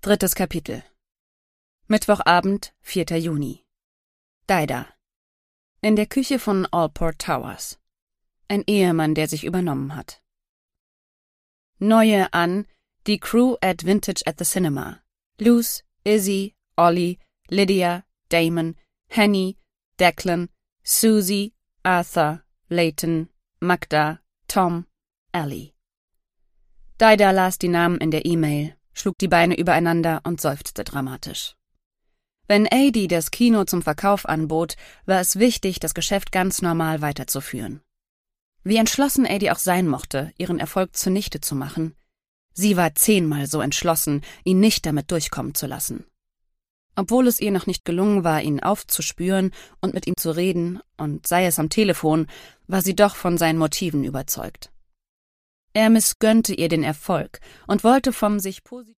3. Kapitel. Mittwochabend, 4. Juni. Daida. In der Küche von Allport Towers. Ein Ehemann, der sich übernommen hat. Neue an, die Crew at Vintage at the Cinema. Luz, Izzy, Ollie, Lydia, Damon, Henny, Declan, Susie, Arthur, Leighton, Magda, Tom, Ellie. Daida las die Namen in der E-Mail, schlug die Beine übereinander und seufzte dramatisch. Wenn Adi das Kino zum Verkauf anbot, war es wichtig, das Geschäft ganz normal weiterzuführen. Wie entschlossen Adi auch sein mochte, ihren Erfolg zunichte zu machen, sie war 10-mal so entschlossen, ihn nicht damit durchkommen zu lassen. Obwohl es ihr noch nicht gelungen war, ihn aufzuspüren und mit ihm zu reden, und sei es am Telefon, war sie doch von seinen Motiven überzeugt. Er missgönnte ihr den Erfolg und wollte vom sich positiv